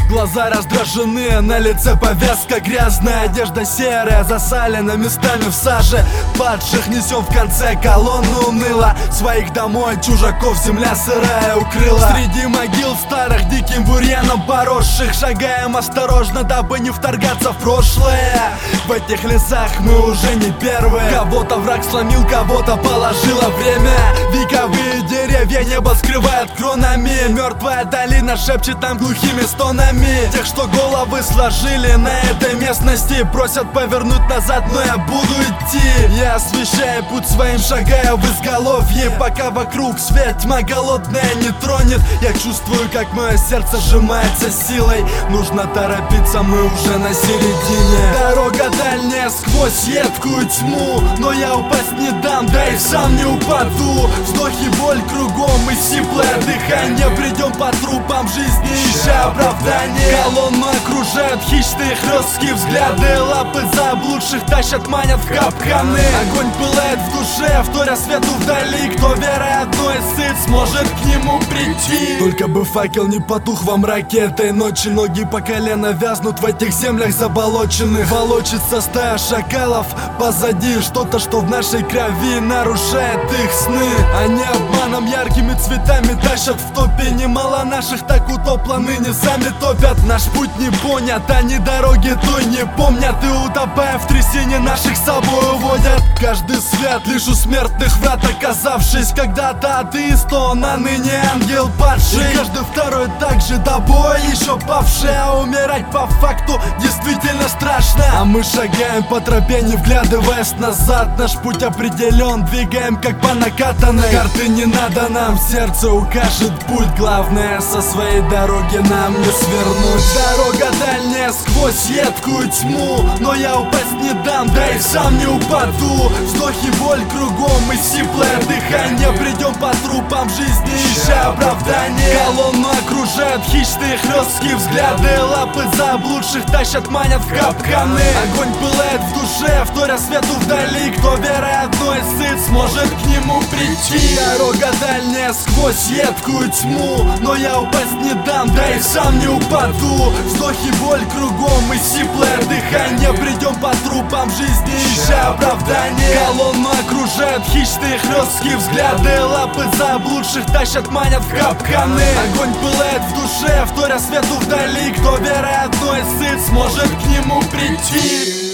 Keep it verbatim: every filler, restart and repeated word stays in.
Глаза раздражены, на лице повязка грязная, одежда серая, засалена местами в саже падших. Несем в конце колонны уныло своих домой чужаков, земля сырая укрыла. Среди могил старых диким бурьяном поросших шагаем осторожно, дабы не вторгаться в прошлое. В этих лесах мы уже не первые. Кого-то враг сломил, кого-то положило время. Вековые деревья небо скрывают кронами. Мертвая долина шепчет нам глухими стонами. Тех, что головы сложили на этой местности, просят повернуть назад, но я буду идти. Я освещаю путь своим, шагая в изголовье, пока вокруг свет, тьма голодная не тронет. Я чувствую, как мое сердце сжимается силой. Нужно торопиться, мы уже на середине. Дорога дальняя сквозь едкую тьму, но я упасть не дам, да и сам не упаду. Вздохи, боль кругом и сиплое дыхание. Придем по трупам жизни, ища оправдание. Колонну окружают хищные хлесткие взгляды. Лапы заблудших тащат, манят в капканы. Огонь пылает в душе, вторя свету вдали. Кто верой одной сыт, сможет к нему прийти. Только бы факел не потух во мраке этой ночи. Ноги по колено вязнут в этих землях заболоченных. Волочится стая шакалов позади. Что-то, что в нашей крови нарушает их сны. Они обманом яркими цветами тащат в топе. Немало наших так утопло, ныне сами топят. Наш путь не понят, они дороги той не помнят. И утопая в трясине наших с собой уводят. Каждый свет лишь у смертных врат оказавшись. Когда-то атеист, он, а ныне ангел падший. И каждый второй также до боя еще павший. А умирать по факту действительно страшно. А мы шагаем по тропе, не вглядываясь назад. Наш путь определен, двигаем как по накатанной. Карты не надо нам, сердце укажет путь. Главное, со своей дороги нам не свернуть. Дорога дальняя сквозь едкую тьму, но я упасть не дам, да и сам не упаду. Вздохи, боль кругом и сиплое дыхание. Придем по трупам жизни, ища оправдание. Колонну окружают хищные хлесткие взгляды. Лапы заблудших тащат, манят в капканы. Огонь пылает в душе, вторя свету вдали. Кто верой одной сыт, сможет к нему прийти. Дорога дальняя сквозь едкую тьму, но я упасть не дам, да и сам не упаду. Вздохи, боль кругом и сиплое дыхание. Придем по трупам жизни, ища оправдание. Колонну окружают хищные хлесткие взгляды. Лапы заблудших тащат, манят в капканы. Огонь пылает в душе, вторя свету вдали. Кто верой одной сыт, сможет к нему прийти.